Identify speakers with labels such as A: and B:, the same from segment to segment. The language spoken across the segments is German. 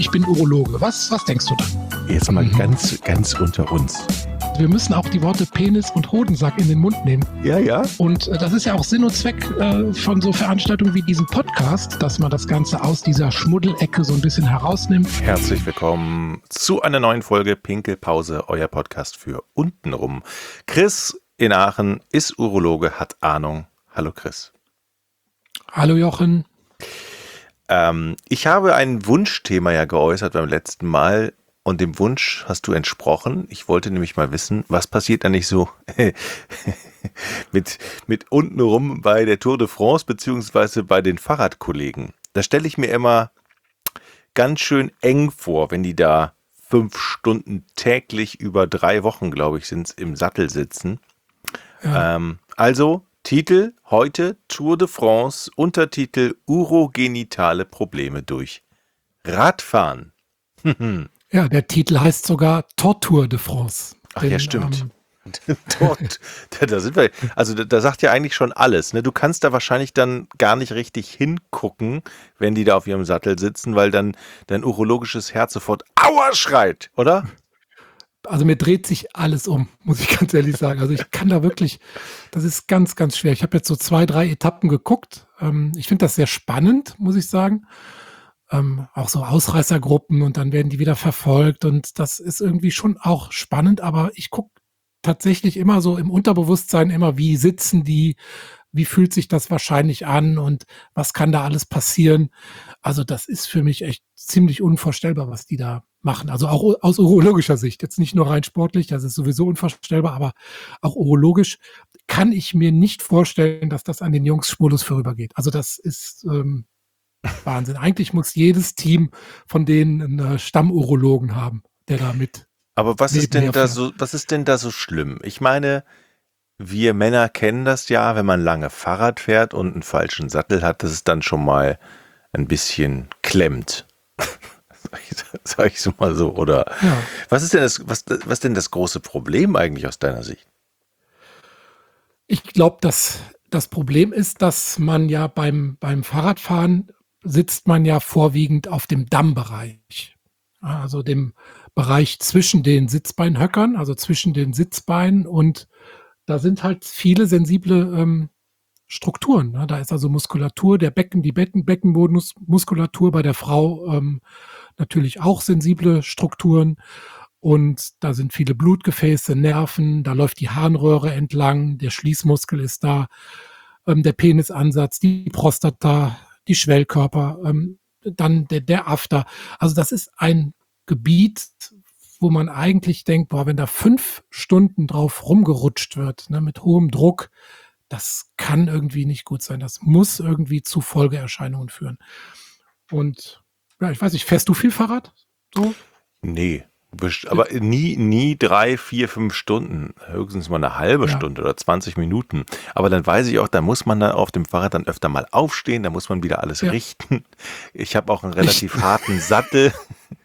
A: ich bin Urologe. Was denkst du da?
B: Jetzt mal ganz unter uns.
A: Wir müssen auch die Worte Penis und Hodensack in den Mund nehmen.
B: Ja.
A: Und das ist ja auch Sinn und Zweck von so Veranstaltungen wie diesem Podcast, dass man das Ganze aus dieser Schmuddelecke so ein bisschen herausnimmt.
B: Herzlich willkommen zu einer neuen Folge Pinkelpause, euer Podcast für untenrum. Chris in Aachen ist Urologe, hat Ahnung. Hallo Chris.
A: Hallo Jochen.
B: Ich habe ein Wunschthema ja geäußert beim letzten Mal. Und dem Wunsch hast du entsprochen. Ich wollte nämlich mal wissen, was passiert da nicht so mit untenrum bei der Tour de France beziehungsweise bei den Fahrradkollegen. Da stelle ich mir immer ganz schön eng vor, wenn die da 5 Stunden täglich über 3 Wochen, glaube ich, sind es, im Sattel sitzen. Ja. Also Titel heute Tour de France, Untertitel Urogenitale Probleme durch Radfahren.
A: Ja, der Titel heißt sogar Tour de France.
B: Ach ja, stimmt. Da sind wir. Also da sagt ja eigentlich schon alles. Ne? Du kannst da wahrscheinlich dann gar nicht richtig hingucken, wenn die da auf ihrem Sattel sitzen, weil dann dein urologisches Herz sofort Aua schreit, oder?
A: Also mir dreht sich alles um, muss ich ganz ehrlich sagen. Also ich kann da wirklich, das ist ganz, ganz schwer. Ich habe jetzt so 2, 3 Etappen geguckt. Ich finde das sehr spannend, muss ich sagen. Auch so Ausreißergruppen und dann werden die wieder verfolgt und das ist irgendwie schon auch spannend, aber ich gucke tatsächlich immer so im Unterbewusstsein immer, wie sitzen die, wie fühlt sich das wahrscheinlich an und was kann da alles passieren. Also das ist für mich echt ziemlich unvorstellbar, was die da machen. Also auch aus urologischer Sicht, jetzt nicht nur rein sportlich, das ist sowieso unvorstellbar, aber auch urologisch kann ich mir nicht vorstellen, dass das an den Jungs spurlos vorübergeht. Also das ist Wahnsinn. Eigentlich muss jedes Team von denen einen Stammurologen haben, der da mit.
B: Aber was ist denn da so schlimm? Ich meine, wir Männer kennen das ja, wenn man lange Fahrrad fährt und einen falschen Sattel hat, dass es dann schon mal ein bisschen klemmt. Sag ich so mal so, oder? Ja. Was ist denn das große Problem eigentlich aus deiner Sicht?
A: Ich glaube, dass das Problem ist, dass man ja beim Fahrradfahren sitzt man ja vorwiegend auf dem Dammbereich, also dem Bereich zwischen den Sitzbeinhöckern, also zwischen den Sitzbeinen und da sind halt viele sensible Strukturen. Ne? Da ist also Muskulatur, die Beckenbodenmuskulatur bei der Frau natürlich auch sensible Strukturen und da sind viele Blutgefäße, Nerven, da läuft die Harnröhre entlang, der Schließmuskel ist da, der Penisansatz, die Prostata, die Schwellkörper, dann der After. Also das ist ein Gebiet, wo man eigentlich denkt, boah, wenn da 5 Stunden drauf rumgerutscht wird, ne, mit hohem Druck, das kann irgendwie nicht gut sein. Das muss irgendwie zu Folgeerscheinungen führen. Und ja, ich weiß nicht, fährst du viel Fahrrad? So?
B: Nee. Aber nie 3, 4, 5 Stunden, höchstens mal eine halbe Stunde oder 20 Minuten. Aber dann weiß ich auch, da muss man dann auf dem Fahrrad dann öfter mal aufstehen, da muss man wieder alles richten. Ich habe auch einen relativ harten Sattel.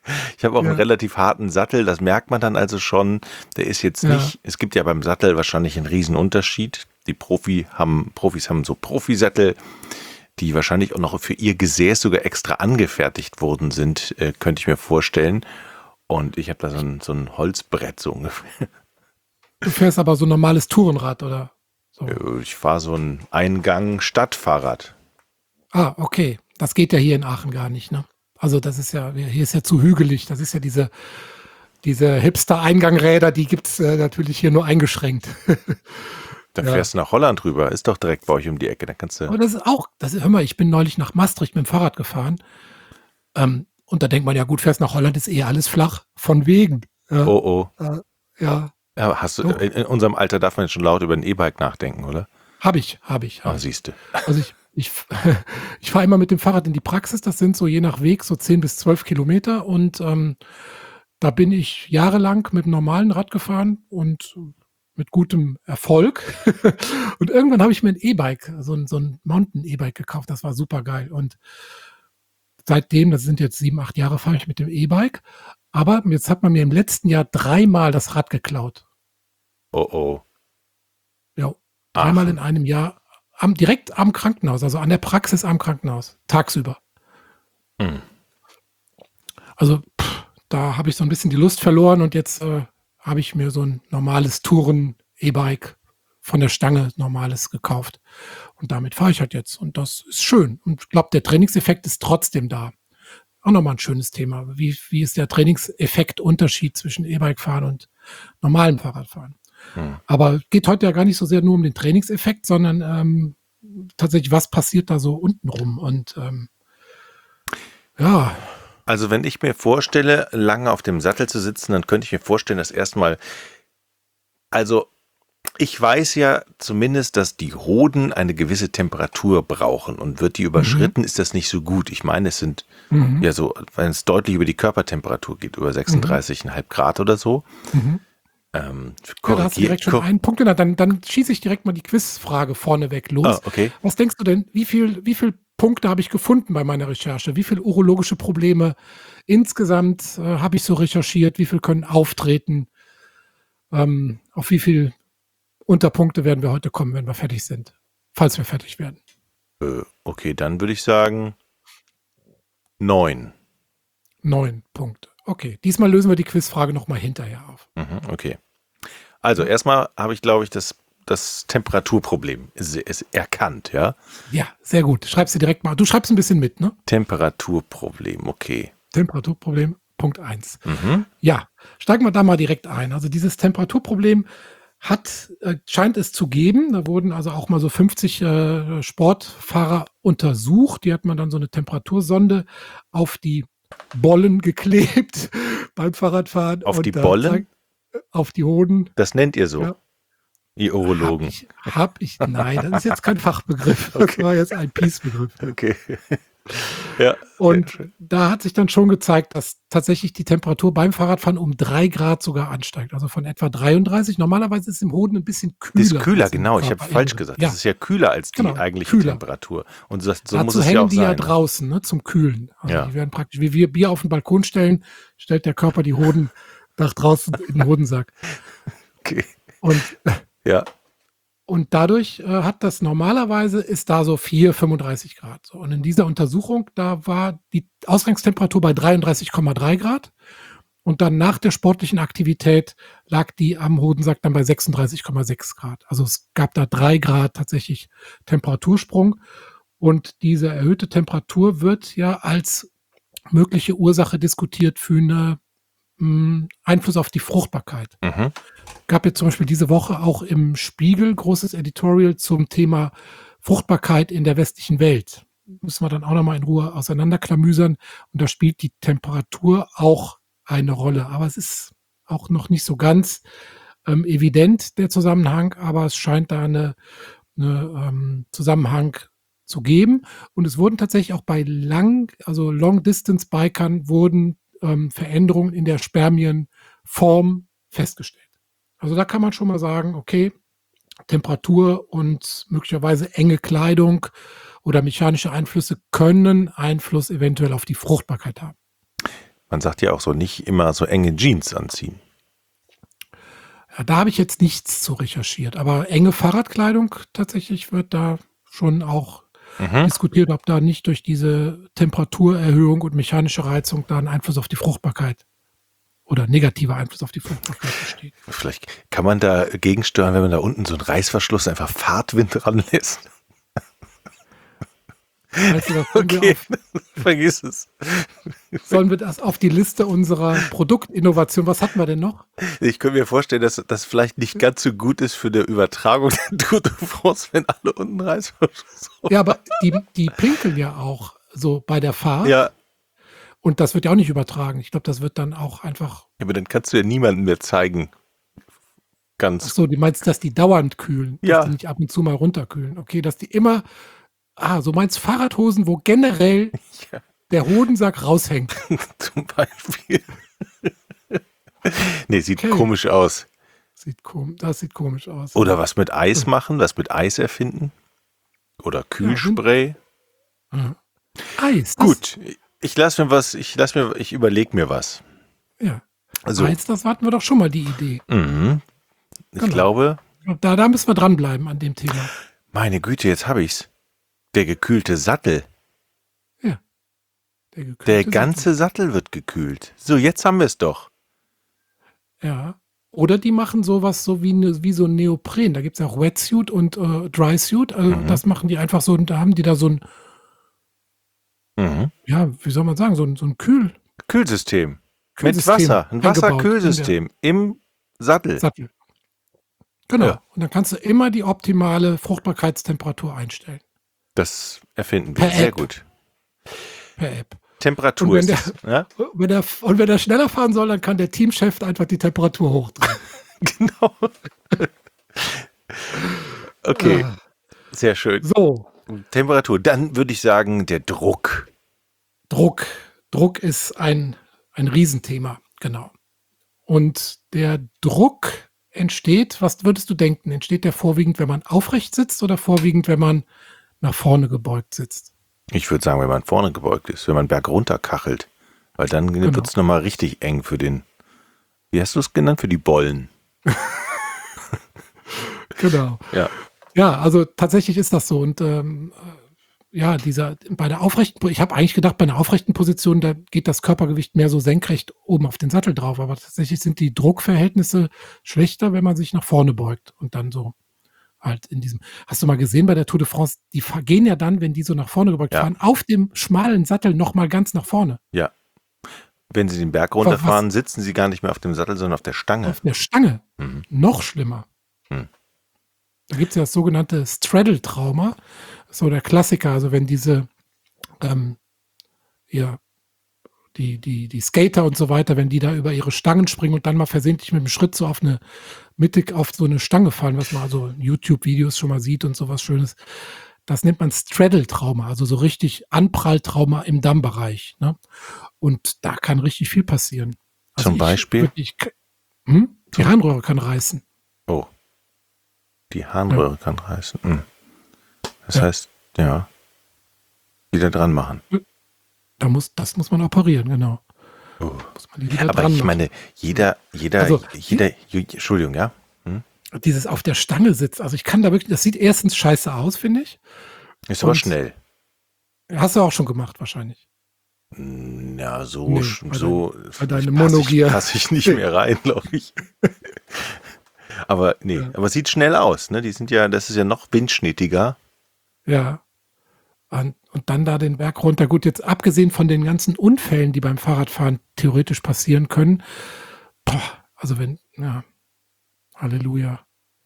B: Das merkt man dann also schon. Der ist jetzt nicht, es gibt ja beim Sattel wahrscheinlich einen riesen Unterschied. Die Profis haben so Profisättel, die wahrscheinlich auch noch für ihr Gesäß sogar extra angefertigt worden sind, könnte ich mir vorstellen. Und ich habe da so ein Holzbrett so ungefähr.
A: Du fährst aber so ein normales Tourenrad, oder? So.
B: Ich fahre so ein Eingang-Stadtfahrrad.
A: Ah, okay. Das geht ja hier in Aachen gar nicht, ne? Also das ist ja, hier ist ja zu hügelig. Das ist ja diese Hipster-Eingangräder, die gibt's natürlich hier nur eingeschränkt.
B: Da fährst du nach Holland rüber, ist doch direkt bei euch um die Ecke. Da kannst du.
A: Aber hör mal, ich bin neulich nach Maastricht mit dem Fahrrad gefahren. Und da denkt man, ja gut, fährst nach Holland, ist alles flach, von wegen. Ja.
B: Oh.
A: Ja.
B: Hast du, in unserem Alter darf man jetzt schon laut über ein E-Bike nachdenken, oder?
A: Hab ich.
B: Siehst du.
A: Also ich fahre immer mit dem Fahrrad in die Praxis, das sind so je nach Weg so 10 bis 12 Kilometer und da bin ich jahrelang mit einem normalen Rad gefahren und mit gutem Erfolg. Und irgendwann habe ich mir ein E-Bike, so ein Mountain-E-Bike gekauft, das war super geil und seitdem, das sind jetzt 7, 8 Jahre, fahre ich mit dem E-Bike. Aber jetzt hat man mir im letzten Jahr 3-mal das Rad geklaut.
B: Oh.
A: Ja, 3-mal in einem Jahr. Direkt am Krankenhaus, also an der Praxis am Krankenhaus. Tagsüber. Also da habe ich so ein bisschen die Lust verloren und jetzt habe ich mir so ein normales Touren-E-Bike von der Stange, normales, gekauft. Und damit fahre ich halt jetzt. Und das ist schön. Und ich glaube, der Trainingseffekt ist trotzdem da. Auch nochmal ein schönes Thema. Wie ist der Trainingseffekt-Unterschied zwischen E-Bike-Fahren und normalem Fahrradfahren? Aber geht heute ja gar nicht so sehr nur um den Trainingseffekt, sondern tatsächlich, was passiert da so untenrum? Und ja,
B: Also wenn ich mir vorstelle, lange auf dem Sattel zu sitzen, dann könnte ich mir vorstellen, dass erstmal, also ich weiß ja zumindest, dass die Hoden eine gewisse Temperatur brauchen und wird die überschritten, ist das nicht so gut. Ich meine, es sind ja so, wenn es deutlich über die Körpertemperatur geht, über 36,5 Grad oder so.
A: ja, da hast du direkt schon einen Punkt genannt. Dann schieße ich direkt mal die Quizfrage vorneweg los.
B: Ah, okay.
A: Was denkst du denn, wie viel Punkte habe ich gefunden bei meiner Recherche? Wie viele urologische Probleme insgesamt habe ich so recherchiert? Wie viel können auftreten? Auf wie viel Unterpunkte werden wir heute kommen, wenn wir fertig sind? Falls wir fertig werden.
B: Okay, dann würde ich sagen 9.
A: 9 Punkte. Okay, diesmal lösen wir die Quizfrage nochmal hinterher auf.
B: Okay. Also erstmal habe ich, glaube ich, das Temperaturproblem ist erkannt, ja?
A: Ja, sehr gut. Schreibst du direkt mal. Du schreibst ein bisschen mit, ne?
B: Temperaturproblem, okay.
A: Temperaturproblem, Punkt 1. Ja, steigen wir da mal direkt ein. Also dieses Temperaturproblem scheint es zu geben. Da wurden also auch mal so 50 Sportfahrer untersucht. Die hat man dann so eine Temperatursonde auf die Bollen geklebt beim Fahrradfahren.
B: Auf die Bollen?
A: Auf die Hoden.
B: Das nennt ihr so,
A: Ja.
B: ihr Urologen.
A: Nein, das ist jetzt kein Fachbegriff. Das war jetzt ein Peace-Begriff.
B: Okay. Ja.
A: Und da hat sich dann schon gezeigt, dass tatsächlich die Temperatur beim Fahrradfahren um 3 Grad sogar ansteigt. Also von etwa 33. Normalerweise ist es im Hoden ein bisschen kühler.
B: Das ist kühler, genau. Ich habe falsch gesagt.
A: Ja.
B: Das ist ja kühler als die eigentliche
A: kühler.
B: Temperatur. Und so
A: Dazu
B: muss es
A: hängen
B: ja auch
A: die
B: sein.
A: ja draußen, ne, zum Kühlen. Also
B: Ja.
A: die werden praktisch, wie wir Bier auf den Balkon stellen, stellt der Körper die Hoden nach draußen in den Hodensack.
B: Okay.
A: Und
B: Ja.
A: Und dadurch ist da so 35 Grad. So. Und in dieser Untersuchung, da war die Ausgangstemperatur bei 33,3 Grad. Und dann nach der sportlichen Aktivität lag die am Hodensack dann bei 36,6 Grad. Also es gab da 3 Grad tatsächlich Temperatursprung. Und diese erhöhte Temperatur wird ja als mögliche Ursache diskutiert für eine Einfluss auf die Fruchtbarkeit. Gab jetzt zum Beispiel diese Woche auch im Spiegel großes Editorial zum Thema Fruchtbarkeit in der westlichen Welt. Müssen wir dann auch nochmal in Ruhe auseinanderklamüsern. Und da spielt die Temperatur auch eine Rolle. Aber es ist auch noch nicht so ganz evident, der Zusammenhang. Aber es scheint da eine Zusammenhang zu geben. Und es wurden tatsächlich auch bei Long-Distance-Bikern wurden Veränderungen in der Spermienform festgestellt. Also da kann man schon mal sagen, okay, Temperatur und möglicherweise enge Kleidung oder mechanische Einflüsse können Einfluss eventuell auf die Fruchtbarkeit haben.
B: Man sagt ja auch so, nicht immer so enge Jeans anziehen.
A: Ja, da habe ich jetzt nichts zu recherchiert, aber enge Fahrradkleidung tatsächlich wird da schon auch diskutiert, ob da nicht durch diese Temperaturerhöhung und mechanische Reizung da ein Einfluss auf die Fruchtbarkeit oder negativer Einfluss auf die Fruchtbarkeit besteht.
B: Vielleicht kann man da gegensteuern, wenn man da unten so einen Reißverschluss einfach Fahrtwind dran lässt.
A: Weißt du, das
B: Okay, vergiss es.
A: sollen wir das auf die Liste unserer Produktinnovation, was hatten wir denn noch?
B: Ich könnte mir vorstellen, dass das vielleicht nicht ganz so gut ist für die Übertragung der Tour de France, wenn alle unten Reißverschluss haben.
A: Ja, aber die pinkeln ja auch so bei der Fahrt.
B: Ja,
A: Und das wird ja auch nicht übertragen. Ich glaube, das wird dann auch einfach.
B: aber dann kannst du ja niemandem mehr zeigen.
A: Ach so, du meinst, dass die dauernd kühlen, dass
B: Ja.
A: die nicht ab und zu mal runterkühlen. Okay, dass die immer. So meinst Fahrradhosen, wo generell
B: Ja.
A: der Hodensack raushängt.
B: Zum Beispiel. Nee, sieht
A: Okay.
B: komisch aus.
A: Das sieht komisch aus.
B: Oder was mit Eis machen, was mit Eis erfinden. Oder Kühlspray.
A: Eis.
B: Gut, ich überlege mir was.
A: Ja.
B: Also,
A: Eis, das hatten wir doch schon mal die Idee.
B: ich
A: Genau.
B: glaube,
A: Da müssen wir dranbleiben an dem Thema.
B: meine Güte, jetzt habe ich's. Der gekühlte Sattel.
A: Der Der
B: Der
A: gekühlte
B: ganze Sattel wird gekühlt. So, jetzt haben wir es doch.
A: Ja. Oder die machen sowas so wie so ein Neopren. Da gibt es ja auch Wetsuit und Drysuit. Also das machen die einfach so, und da haben die da so ein,
B: Mhm.
A: ja, wie soll man sagen, so ein
B: Kühlsystem. Mit
A: Kühlsystem
B: Wasser. Ein
A: eingebaut in der
B: Wasserkühlsystem im Sattel.
A: Sattel. Genau.
B: Ja.
A: Und dann kannst du immer die optimale Fruchtbarkeitstemperatur einstellen.
B: Das erfinden wir.
A: Per
B: Sehr
A: App.
B: gut.
A: Per App.
B: Temperatur
A: Und wenn
B: ist es. Ja?
A: wenn der schneller fahren soll, dann kann der Teamchef einfach die Temperatur hochdrehen.
B: Genau. Okay,
A: Ah,
B: sehr schön.
A: So,
B: Temperatur. Dann würde ich sagen, der Druck.
A: Druck. Druck ist ein Riesenthema, genau. Und der Druck entsteht, was würdest du denken? Entsteht der vorwiegend, wenn man aufrecht sitzt oder vorwiegend, wenn man nach vorne gebeugt sitzt?
B: Ich würde sagen, wenn man vorne gebeugt ist, wenn man bergunter kachelt. Weil dann
A: Genau.
B: wird es nochmal richtig eng für den, wie hast du es genannt? Für die Bollen.
A: Genau.
B: Ja.
A: Ja, also tatsächlich ist das so. Und ja, bei der aufrechten, ich habe eigentlich gedacht, bei einer aufrechten Position, da geht das Körpergewicht mehr so senkrecht oben auf den Sattel drauf. Aber tatsächlich sind die Druckverhältnisse schlechter, wenn man sich nach vorne beugt und dann so halt in diesem. Hast du mal gesehen bei der Tour de France, die gehen ja dann, wenn die so nach vorne gebeugt
B: Ja.
A: fahren, auf dem schmalen Sattel nochmal ganz nach vorne.
B: Ja. Wenn sie den Berg runterfahren, sitzen sie gar nicht mehr auf dem Sattel, sondern auf der Stange.
A: Auf der Stange.
B: Mhm.
A: Noch schlimmer.
B: Hm.
A: Da gibt es ja das sogenannte Straddle-Trauma. So der Klassiker, also wenn diese ja, die Skater und so weiter, wenn die da über ihre Stangen springen und dann mal versehentlich mit dem Schritt so auf so eine Stange fallen, was man also in YouTube-Videos schon mal sieht und sowas Schönes. Das nennt man Straddle-Trauma, also so richtig Anpralltrauma im Dammbereich. Ne? Und da kann richtig viel passieren. Also
B: Zum Beispiel?
A: Die Harnröhre kann reißen.
B: Oh. Die Harnröhre kann reißen. Hm. Das heißt, ja, wieder dran machen.
A: Das muss man operieren, genau.
B: Oh.
A: Muss man die wieder
B: Aber
A: dran
B: ich
A: machen.
B: meine, jeder,
A: Also,
B: Entschuldigung, ja? Hm?
A: dieses auf der Stange sitzen, also ich kann da wirklich, das sieht erstens scheiße aus, finde ich.
B: Ist aber
A: Und-
B: schnell.
A: Hast du auch schon gemacht, wahrscheinlich.
B: Ja, so,
A: Nee, bei deinem Monogear.
B: passe ich nicht mehr rein, glaube ich. Aber nee,
A: Ja.
B: aber es sieht schnell aus, ne? Das ist ja noch windschnittiger.
A: Ja. Und dann da den Berg runter. Gut, jetzt abgesehen von den ganzen Unfällen, die beim Fahrradfahren theoretisch passieren können. Also Halleluja.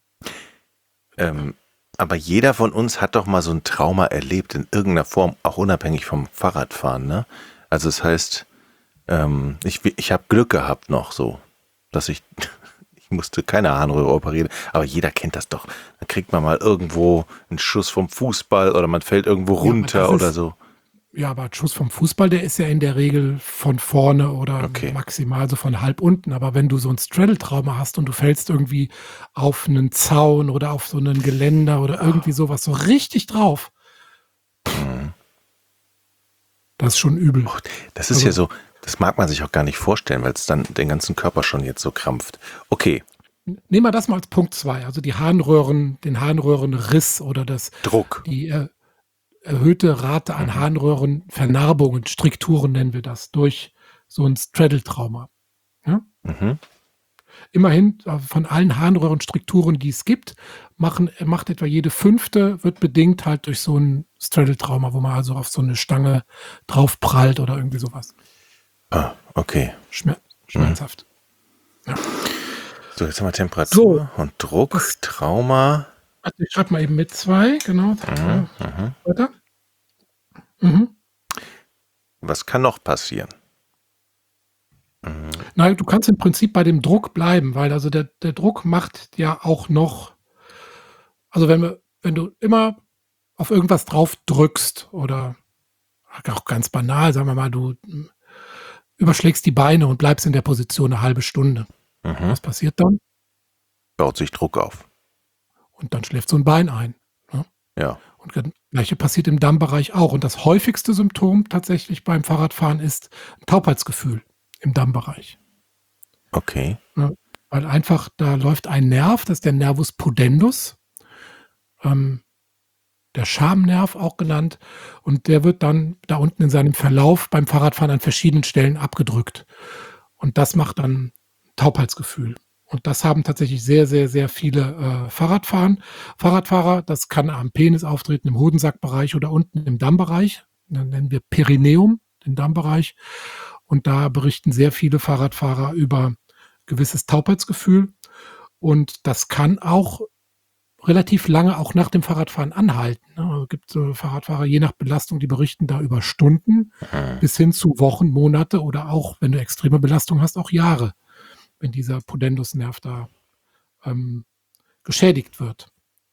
B: Aber jeder von uns hat doch mal so ein Trauma erlebt, in irgendeiner Form, auch unabhängig vom Fahrradfahren, ne? Also das heißt, ich habe Glück gehabt noch so, dass ich musste keine Harnröhre operieren, aber jeder kennt das doch. Dann kriegt man mal irgendwo einen Schuss vom Fußball oder man fällt irgendwo runter oder so.
A: Ja, aber ein Schuss vom Fußball, der ist ja in der Regel von vorne oder maximal so von halb unten. Aber wenn du so ein Straddle-Trauma hast und du fällst irgendwie auf einen Zaun oder auf so einen Geländer oder irgendwie sowas so richtig drauf, das ist schon übel.
B: Das ist ja so, das mag man sich auch gar nicht vorstellen, weil es dann den ganzen Körper schon jetzt so krampft. Okay,
A: Nehmen wir das mal als Punkt 2, also den Harnröhrenriss oder
B: Druck.
A: die erhöhte Rate an Harnröhrenvernarbungen, Strikturen nennen wir das, durch so ein Straddle-Trauma. Ja?
B: Mhm.
A: Immerhin von allen Harnröhrenstrukturen, die es gibt, macht etwa jede 5. wird bedingt halt durch so ein Straddle-Trauma, wo man also auf so eine Stange drauf prallt oder irgendwie sowas.
B: Ah, okay.
A: Schmerzhaft. Ja.
B: So, jetzt haben wir Temperatur und Druck, Trauma.
A: Warte, ich schreibe mal eben mit 2, genau. Weiter.
B: Was kann noch passieren?
A: Nein, du kannst im Prinzip bei dem Druck bleiben, weil also der Druck macht ja auch noch, also wenn du immer auf irgendwas drauf drückst oder auch ganz banal, sagen wir mal, du überschlägst die Beine und bleibst in der Position eine halbe Stunde. Was passiert dann?
B: Baut sich Druck auf.
A: Und dann schläft so ein Bein ein. Ne?
B: Ja.
A: Und das Gleiche passiert im Dammbereich auch. Und das häufigste Symptom tatsächlich beim Fahrradfahren ist ein Taubheitsgefühl im Dammbereich.
B: Okay.
A: Ne? Weil einfach da läuft ein Nerv, das ist der Nervus pudendus. der Schamnerv auch genannt. Und der wird dann da unten in seinem Verlauf beim Fahrradfahren an verschiedenen Stellen abgedrückt. Und das macht dann Taubheitsgefühl. Und das haben tatsächlich sehr, sehr, sehr viele Fahrradfahrer. Das kann am Penis auftreten, im Hodensackbereich oder unten im Dammbereich. Dann nennen wir Perineum, den Dammbereich. Und da berichten sehr viele Fahrradfahrer über gewisses Taubheitsgefühl. Und das kann auch relativ lange auch nach dem Fahrradfahren anhalten. Also es gibt so Fahrradfahrer, je nach Belastung, die berichten da über Stunden bis hin zu Wochen, Monate oder auch, wenn du extreme Belastung hast, auch Jahre, wenn dieser Pudendusnerv da geschädigt wird.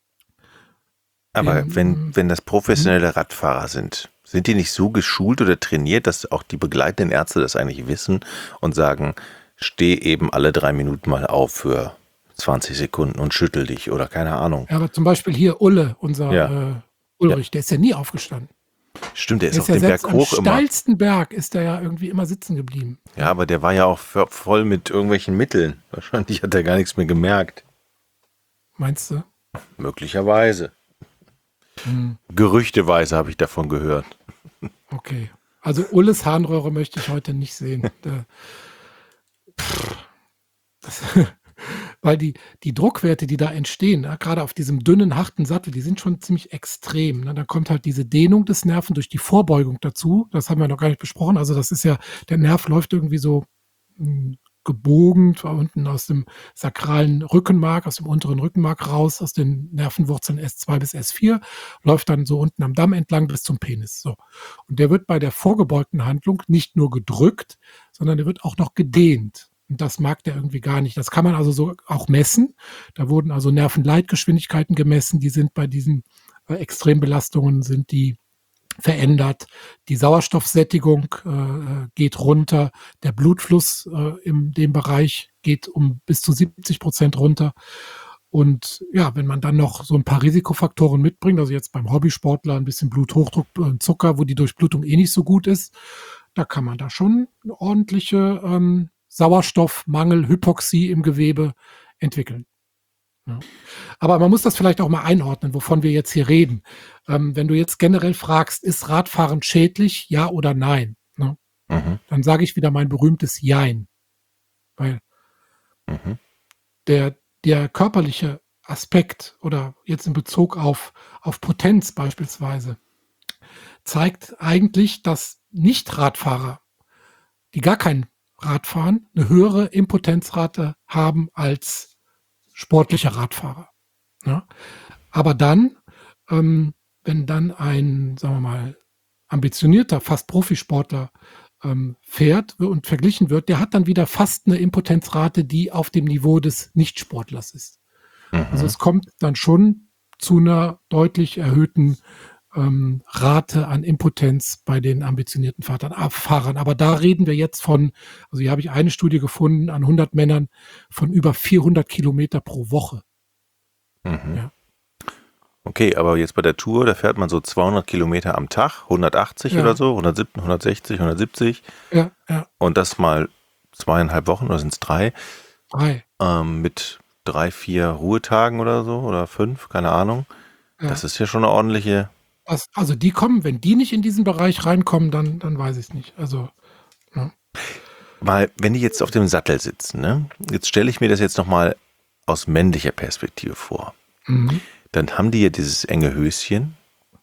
B: Aber wenn das professionelle Radfahrer sind die nicht so geschult oder trainiert, dass auch die begleitenden Ärzte das eigentlich wissen und sagen, steh eben alle 3 Minuten mal auf für 20 Sekunden und schüttel dich oder keine Ahnung.
A: Ja, aber zum Beispiel hier Ulle, unser
B: Ja.
A: Ulrich, der ist ja nie aufgestanden.
B: Stimmt, der ist
A: Der
B: auf
A: ist ja
B: dem Berg
A: selbst am
B: hoch immer.
A: steilsten Berg ist er ja irgendwie immer sitzen geblieben.
B: Ja, aber der war ja auch voll mit irgendwelchen Mitteln. Wahrscheinlich hat er gar nichts mehr gemerkt.
A: Meinst du?
B: Möglicherweise. Gerüchteweise habe ich davon gehört.
A: Okay. Also Ulles Harnröhre möchte ich heute nicht sehen. Weil die Druckwerte, die da entstehen, gerade auf diesem dünnen, harten Sattel, die sind schon ziemlich extrem. Dann kommt halt diese Dehnung des Nerven durch die Vorbeugung dazu. Das haben wir noch gar nicht besprochen. Also das ist ja, der Nerv läuft irgendwie so gebogen, zwar unten aus dem sakralen Rückenmark, aus dem unteren Rückenmark raus, aus den Nervenwurzeln S2 bis S4, läuft dann so unten am Damm entlang bis zum Penis. So. Und der wird bei der vorgebeugten Handlung nicht nur gedrückt, sondern der wird auch noch gedehnt. Und das mag der irgendwie gar nicht. Das kann man also so auch messen. Da wurden also Nervenleitgeschwindigkeiten gemessen, die sind bei diesen Extrembelastungen sind die verändert. Die Sauerstoffsättigung geht runter. Der Blutfluss in dem Bereich geht um bis zu 70% runter. Und ja, wenn man dann noch so ein paar Risikofaktoren mitbringt, also jetzt beim Hobbysportler ein bisschen Bluthochdruck und Zucker, wo die Durchblutung eh nicht so gut ist, da kann man da schon eine ordentliche Sauerstoffmangel, Hypoxie im Gewebe entwickeln. Ja. Aber man muss das vielleicht auch mal einordnen, wovon wir jetzt hier reden. Wenn du jetzt generell fragst, ist Radfahren schädlich, ja oder nein? Ne? Dann sage ich wieder mein berühmtes Jein. Weil der körperliche Aspekt oder jetzt in Bezug auf Potenz beispielsweise zeigt eigentlich, dass Nicht-Radfahrer, die gar kein Rad fahren, eine höhere Impotenzrate haben als sportliche Radfahrer. Ja? Aber dann, wenn dann ein, sagen wir mal, ambitionierter, fast Profisportler fährt und verglichen wird, der hat dann wieder fast eine Impotenzrate, die auf dem Niveau des Nichtsportlers ist. Also es kommt dann schon zu einer deutlich erhöhten Rate an Impotenz bei den ambitionierten Fahrern. Aber da reden wir jetzt von, also hier habe ich eine Studie gefunden an 100 Männern von über 400 Kilometer pro Woche. Ja.
B: Okay, aber jetzt bei der Tour, da fährt man so 200 Kilometer am Tag, 180 oder so, 170, 160, 170.
A: Ja, ja.
B: Und das mal 2,5 Wochen oder sind es 3?
A: 3.
B: Mit 3, 4 Ruhetagen oder so oder 5, keine Ahnung.
A: Ja.
B: Das ist ja schon eine ordentliche.
A: Also die kommen, wenn die nicht in diesen Bereich reinkommen, dann weiß ich es nicht. Also, ja.
B: Weil, wenn die jetzt auf dem Sattel sitzen, ne? Jetzt stelle ich mir das jetzt nochmal aus männlicher Perspektive vor. Dann haben die ja dieses enge Höschen.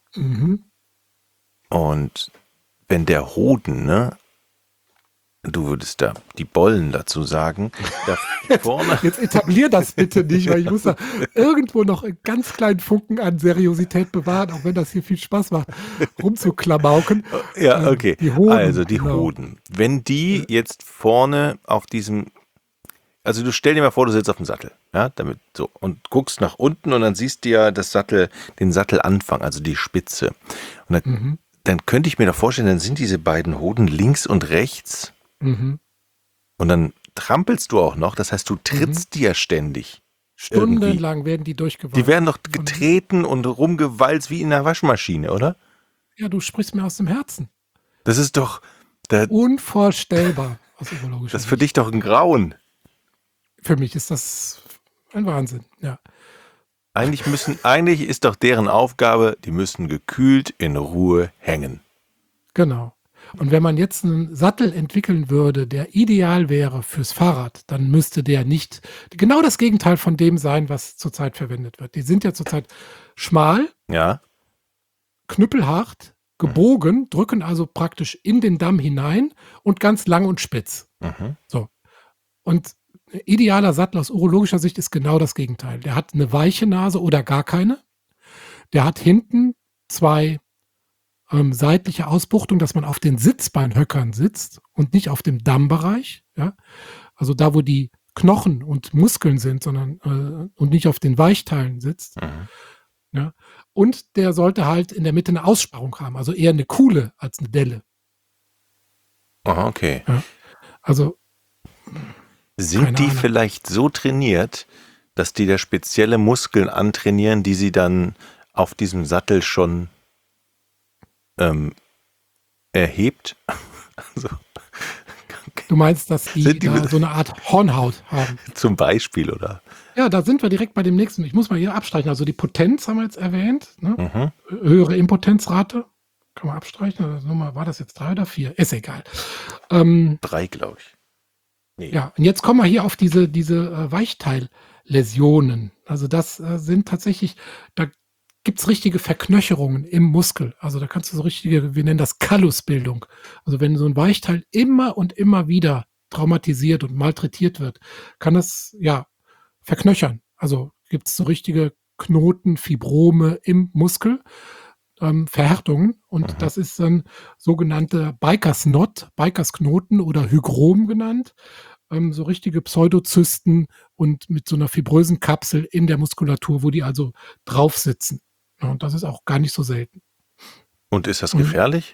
B: Und wenn der Hoden, ne? Du würdest da die Bollen dazu sagen. Da vorne.
A: Jetzt etablier das bitte nicht, weil ich muss da irgendwo noch einen ganz kleinen Funken an Seriosität bewahren, auch wenn das hier viel Spaß macht, rumzuklamauken.
B: Ja, okay.
A: Die Hoden,
B: also die
A: genau.
B: Hoden. Wenn die jetzt vorne auf diesem, also du stell dir mal vor, du sitzt auf dem Sattel, ja, damit so und guckst nach unten und dann siehst du ja den Sattelanfang, also die Spitze. Und dann könnte ich mir doch vorstellen, dann sind diese beiden Hoden links und rechts. Und dann trampelst du auch noch, das heißt, du trittst die ja ständig.
A: Stundenlang werden die durchgewalzt.
B: Die werden doch getreten und rumgewalzt wie in einer Waschmaschine, oder?
A: Ja, du sprichst mir aus dem Herzen.
B: Das ist doch
A: Unvorstellbar aus urologischer
B: das ist für dich doch ein Grauen.
A: Für mich ist das ein Wahnsinn, ja.
B: Eigentlich ist doch deren Aufgabe, die müssen gekühlt in Ruhe hängen.
A: Genau. Und wenn man jetzt einen Sattel entwickeln würde, der ideal wäre fürs Fahrrad, dann müsste der nicht genau das Gegenteil von dem sein, was zurzeit verwendet wird. Die sind ja zurzeit schmal,
B: Ja.
A: knüppelhart, gebogen, drücken also praktisch in den Damm hinein und ganz lang und spitz.
B: Mhm.
A: So. Und ein idealer Sattel aus urologischer Sicht ist genau das Gegenteil. Der hat eine weiche Nase oder gar keine. Der hat hinten zwei seitliche Ausbuchtung, dass man auf den Sitzbeinhöckern sitzt und nicht auf dem Dammbereich, ja, also da, wo die Knochen und Muskeln sind, sondern und nicht auf den Weichteilen sitzt, ja. Und der sollte halt in der Mitte eine Aussparung haben, also eher eine Kuhle als eine Delle.
B: Aha, okay.
A: Ja. Also
B: sind
A: keine
B: die
A: Ahnung.
B: vielleicht so trainiert, dass die da spezielle Muskeln antrainieren, die sie dann auf diesem Sattel schon erhebt? Also,
A: Du meinst, dass die
B: Sind die
A: da
B: mit-
A: so eine Art Hornhaut haben?
B: zum Beispiel, oder?
A: Ja, da sind wir direkt bei dem nächsten. Ich muss mal hier abstreichen. Also die Potenz haben wir jetzt erwähnt. Ne?
B: Mhm.
A: Höhere Impotenzrate. Kann man abstreichen. Also Nummer, war das jetzt 3 oder 4? Ist egal.
B: 3, glaube ich. Nee.
A: Ja, und jetzt kommen wir hier auf diese Weichteilläsionen. Also das sind tatsächlich, da gibt es richtige Verknöcherungen im Muskel. Also da kannst du so richtige, wir nennen das Kallusbildung. Also wenn so ein Weichteil immer und immer wieder traumatisiert und malträtiert wird, kann das ja verknöchern. Also gibt es so richtige Knoten, Fibrome im Muskel, Verhärtungen. Und das ist dann sogenannte Bikersknoten oder Hygrom genannt. So richtige Pseudozysten und mit so einer fibrösen Kapsel in der Muskulatur, wo die also drauf sitzen. Ja, und das ist auch gar nicht so selten.
B: Und ist das gefährlich?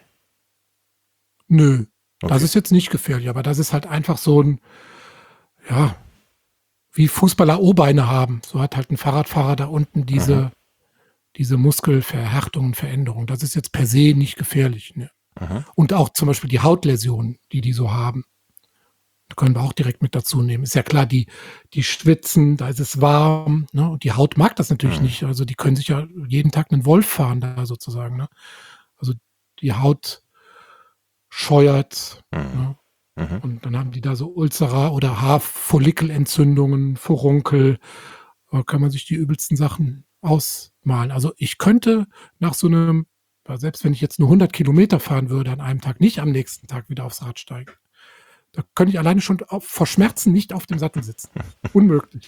A: Nö, das
B: Okay.
A: ist jetzt nicht gefährlich, aber das ist halt einfach so ein, ja, wie Fußballer O-Beine haben. So hat halt ein Fahrradfahrer da unten diese Muskelverhärtungen, Veränderungen. Das ist jetzt per se nicht gefährlich. Ne? Und auch zum Beispiel die Hautläsionen, die so haben. Können wir auch direkt mit dazu nehmen. Ist ja klar, die schwitzen, da ist es warm, ne? Und die Haut mag das natürlich nicht. Also die können sich ja jeden Tag einen Wolf fahren da sozusagen. Ne? Also die Haut scheuert. Ne? Und dann haben die da so Ulzera oder Haarfollikelentzündungen, Furunkel. Da kann man sich die übelsten Sachen ausmalen. Also ich könnte nach so einem, selbst wenn ich jetzt nur 100 Kilometer fahren würde an einem Tag, nicht am nächsten Tag wieder aufs Rad steigen. Da könnte ich alleine schon vor Schmerzen nicht auf dem Sattel sitzen. Unmöglich.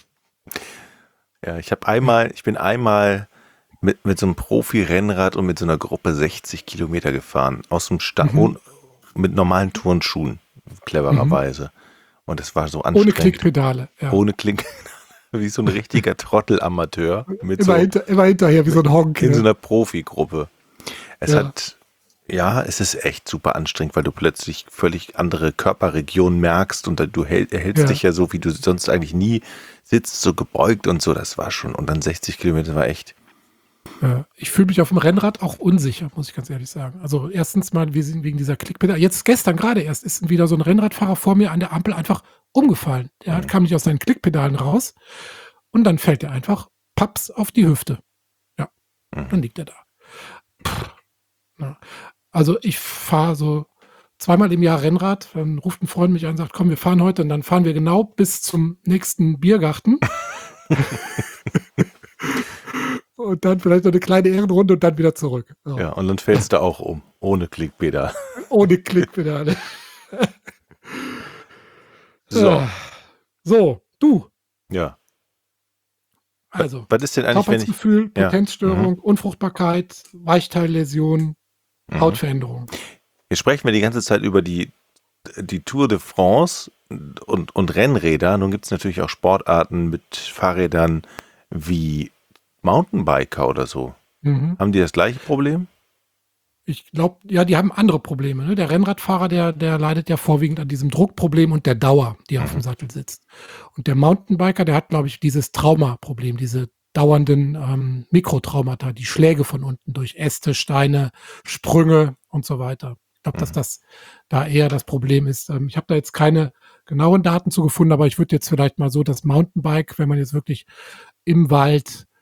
B: Ja, ich bin einmal mit so einem Profi-Rennrad und mit so einer Gruppe 60 Kilometer gefahren. Aus dem mit normalen Turnschuhen, clevererweise. Und es war so
A: Ohne
B: anstrengend.
A: Klickpedale. Ja.
B: Ohne Klick. Wie so ein richtiger Trottelamateur. Mit
A: Immer hinterher, wie so ein Honk.
B: in so
A: Ja.
B: einer Profigruppe.
A: Ja.
B: Es ist echt super anstrengend, weil du plötzlich völlig andere Körperregionen merkst und du hältst dich ja so, wie du sonst eigentlich nie sitzt, so gebeugt und so. Das war schon. Und dann 60 Kilometer war echt.
A: Ich fühle mich auf dem Rennrad auch unsicher, muss ich ganz ehrlich sagen. Also erstens mal, wir sind wegen dieser Klickpedale. Jetzt gestern gerade erst ist wieder so ein Rennradfahrer vor mir an der Ampel einfach umgefallen. Der kam nicht aus seinen Klickpedalen raus und dann fällt er einfach paps auf die Hüfte. Ja, dann liegt er da. Ja. Also ich fahre so 2-mal im Jahr Rennrad. Dann ruft ein Freund mich an und sagt, komm, wir fahren heute. Und dann fahren wir genau bis zum nächsten Biergarten. Und dann vielleicht noch eine kleine Ehrenrunde und dann wieder zurück. So.
B: Ja, und dann fällst du auch um, ohne Klickpedal.
A: Ohne Klickpedale.
B: So.
A: So, du.
B: Ja.
A: Also,
B: Was ist denn eigentlich, wenn ich.
A: Taubheitsgefühl,
B: Ja.
A: Potenzstörung, Unfruchtbarkeit, Weichteilläsion, Hautveränderung.
B: Hier sprechen wir die ganze Zeit über die Tour de France und Rennräder. Nun gibt es natürlich auch Sportarten mit Fahrrädern wie Mountainbiker oder so. Haben die das gleiche Problem?
A: Ich glaube, ja, die haben andere Probleme. Ne? Der Rennradfahrer, der leidet ja vorwiegend an diesem Druckproblem und der Dauer, die auf dem Sattel sitzt. Und der Mountainbiker, der hat, glaube ich, dieses Traumaproblem, diese dauernden Mikrotraumata, die Schläge von unten durch Äste, Steine, Sprünge und so weiter. Ich glaube, dass das da eher das Problem ist. Ich habe da jetzt keine genauen Daten zu gefunden, aber ich würde jetzt vielleicht mal so das Mountainbike, wenn man jetzt wirklich im Wald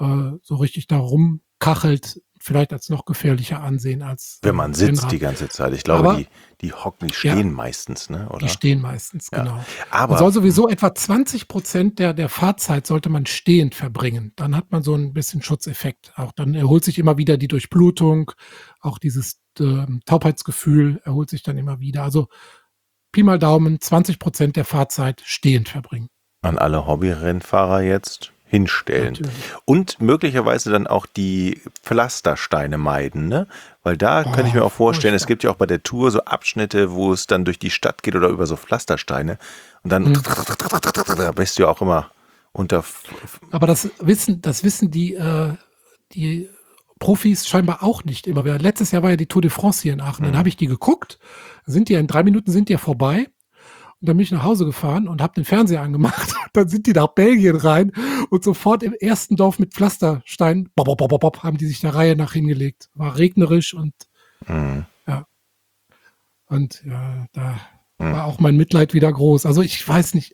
A: so richtig da rumkachelt, vielleicht als noch gefährlicher ansehen als
B: Wenn man sitzt
A: Rennrad.
B: die ganze Zeit. Ich glaube,
A: Aber
B: die hocken, die
A: ja,
B: stehen meistens, ne?
A: die
B: Oder?
A: stehen meistens,
B: Ja.
A: genau. Man
B: Aber
A: soll sowieso etwa 20% der Fahrzeit sollte man stehend verbringen. Dann hat man so ein bisschen Schutzeffekt. Auch dann erholt sich immer wieder die Durchblutung, auch dieses Taubheitsgefühl erholt sich dann immer wieder. Also Pi mal Daumen, 20% der Fahrzeit stehend verbringen.
B: an alle Hobbyrennfahrer jetzt hinstellen.
A: Natürlich.
B: Und möglicherweise dann auch die Pflastersteine meiden, ne? Weil da könnte ich mir auch vorstellen, es
A: furchtbar.
B: gibt ja auch bei der Tour so Abschnitte, wo es dann durch die Stadt geht oder über so Pflastersteine. Und dann da bist du ja auch immer unter.
A: Aber das wissen die Profis scheinbar auch nicht immer. Letztes Jahr war ja die Tour de France hier in Aachen. Dann habe ich die geguckt. Sind die in 3 Minuten sind die ja vorbei. Und dann bin ich nach Hause gefahren und habe den Fernseher angemacht. Dann sind die nach Belgien rein und sofort im ersten Dorf mit Pflastersteinen bop, bop, bop, bop, haben die sich der Reihe nach hingelegt. War regnerisch und ja. Und ja, da war auch mein Mitleid wieder groß. Also ich weiß nicht,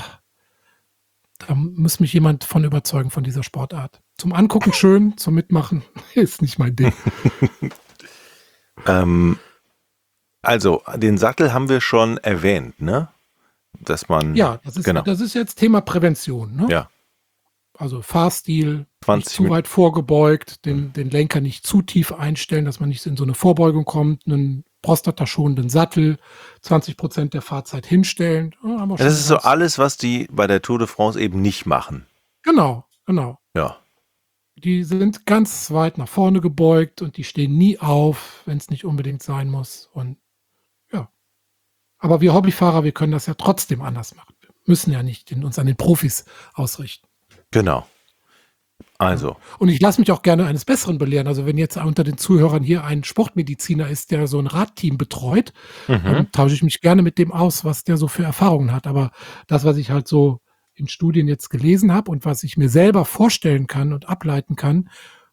A: da muss mich jemand von überzeugen von dieser Sportart. Zum Angucken schön, zum Mitmachen ist nicht mein Ding.
B: Also, den Sattel haben wir schon erwähnt, ne? Dass man.
A: Ja,
B: Genau.
A: das ist jetzt Thema Prävention. Ne?
B: Ja.
A: Also Fahrstil, nicht
B: 20
A: zu weit vorgebeugt, den Lenker nicht zu tief einstellen, dass man nicht in so eine Vorbeugung kommt, einen prostataschonenden Sattel, 20% der Fahrzeit hinstellen. Ja, haben wir schon
B: Das ist so
A: was.
B: alles, was die bei der Tour de France eben nicht machen.
A: Genau.
B: Ja.
A: Die sind ganz weit nach vorne gebeugt und die stehen nie auf, wenn es nicht unbedingt sein muss. Und ja. Aber wir Hobbyfahrer, wir können das ja trotzdem anders machen. Wir müssen ja nicht uns an den Profis ausrichten.
B: Genau. Also.
A: Und ich lasse mich auch gerne eines Besseren belehren. Also wenn jetzt unter den Zuhörern hier ein Sportmediziner ist, der so ein Radteam betreut, dann tausche ich mich gerne mit dem aus, was der so für Erfahrungen hat. Aber das, was ich halt so in Studien jetzt gelesen habe und was ich mir selber vorstellen kann und ableiten kann,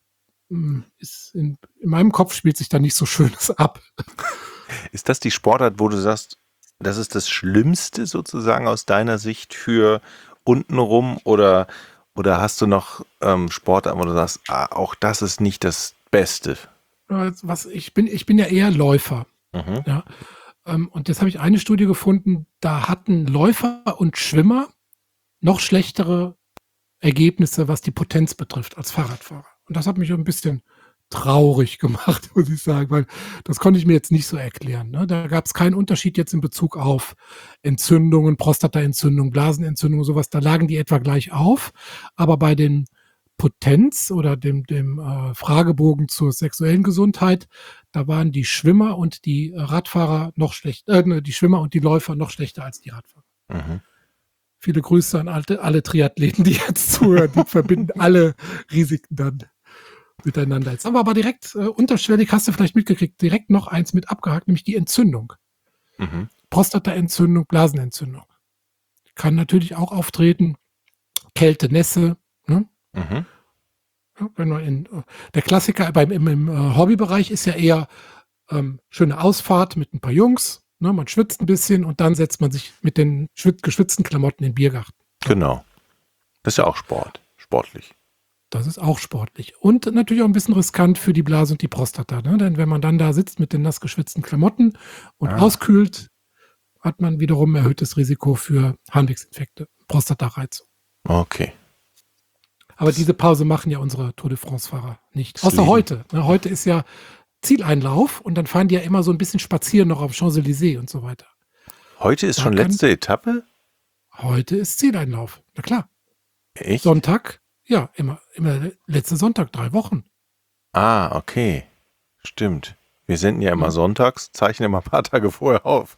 A: ist in meinem Kopf spielt sich da nicht so Schönes ab.
B: Ist das die Sportart, wo du sagst, das ist das Schlimmste sozusagen aus deiner Sicht für untenrum oder hast du noch Sportarten, wo du sagst, auch das ist nicht das Beste?
A: Ich bin ja eher Läufer. Ja. Und jetzt habe ich eine Studie gefunden, da hatten Läufer und Schwimmer noch schlechtere Ergebnisse, was die Potenz betrifft, als Fahrradfahrer. Und das hat mich ein bisschen traurig gemacht, muss ich sagen, weil das konnte ich mir jetzt nicht so erklären. Ne? Da gab es keinen Unterschied jetzt in Bezug auf Entzündungen, Prostataentzündung, Blasenentzündung, sowas. Da lagen die etwa gleich auf. Aber bei den Potenz oder dem Fragebogen zur sexuellen Gesundheit, da waren die Schwimmer und die Radfahrer noch schlechter, die Schwimmer und die Läufer noch schlechter als die Radfahrer. Viele Grüße an alle Triathleten, die jetzt zuhören. Die verbinden alle Risiken dann miteinander. Jetzt haben wir aber direkt unterschwellig, hast du vielleicht mitgekriegt, direkt noch eins mit abgehakt, nämlich die Entzündung. Prostataentzündung, Blasenentzündung. Kann natürlich auch auftreten. Kälte, Nässe. Ne? Ja, wenn man der Klassiker im Hobbybereich ist ja eher schöne Ausfahrt mit ein paar Jungs. Ne? Man schwitzt ein bisschen und dann setzt man sich mit den geschwitzten Klamotten in den Biergarten.
B: Genau. Das ist ja auch sportlich.
A: Das ist auch sportlich. Und natürlich auch ein bisschen riskant für die Blase und die Prostata. Ne? Denn wenn man dann da sitzt mit den nass geschwitzten Klamotten und auskühlt, hat man wiederum ein erhöhtes Risiko für Harnwegsinfekte, Prostatareizung.
B: Okay.
A: Aber diese Pause machen ja unsere Tour de France-Fahrer nicht. Außer heute. Ne? Heute ist ja Zieleinlauf und dann fahren die ja immer so ein bisschen spazieren noch auf Champs-Élysées und so weiter.
B: Heute ist schon letzte Etappe?
A: Heute ist Zieleinlauf. Na klar.
B: Echt?
A: Sonntag, ja, immer letzten Sonntag, 3 Wochen.
B: Okay. Stimmt. Wir senden ja immer sonntags, zeichnen immer ein paar Tage vorher auf.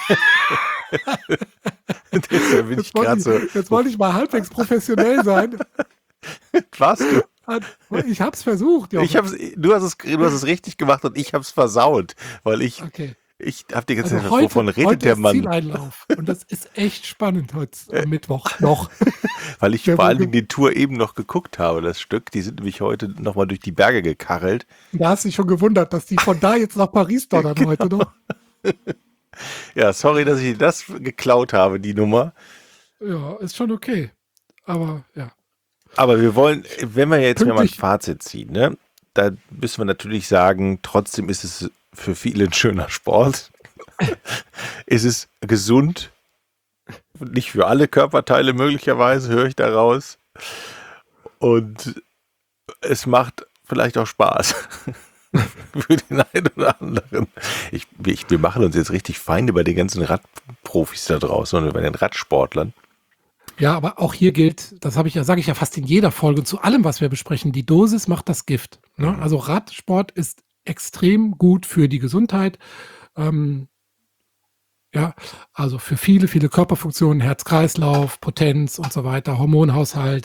B: Deshalb bin ich gerade so.
A: Jetzt wollte ich mal halbwegs professionell sein.
B: Warst du?
A: Ich hab's versucht.
B: Du hast es richtig gemacht und ich hab's versaut, weil ich habe die ganze Zeit, wovon redet der Mann?
A: Heute ist Zieleinlauf und das ist echt spannend heute am Mittwoch noch.
B: Weil ich vor allen Dingen die Tour eben noch geguckt habe, das Stück. Die sind nämlich heute nochmal durch die Berge gekarrelt.
A: Da hast du dich schon gewundert, dass die von da jetzt nach Paris donnern heute noch.
B: Ja, sorry, dass ich das geklaut habe, die Nummer.
A: Ja, ist schon okay. Aber ja.
B: Aber wir wollen, wenn wir jetzt mal ein
A: Pünktlich.
B: Fazit ziehen, ne, da müssen wir natürlich sagen, trotzdem ist es für viele ein schöner Sport. Es ist gesund, nicht für alle Körperteile möglicherweise, höre ich daraus. Und es macht vielleicht auch Spaß für den einen oder anderen. Wir machen uns jetzt richtig Feinde bei den ganzen Radprofis da draußen und bei den Radsportlern.
A: Ja, aber auch hier gilt, das sage ich ja fast in jeder Folge, zu allem, was wir besprechen, die Dosis macht das Gift. Ne? Also Radsport ist extrem gut für die Gesundheit. Ja, also für viele, viele Körperfunktionen, Herz-Kreislauf, Potenz und so weiter, Hormonhaushalt,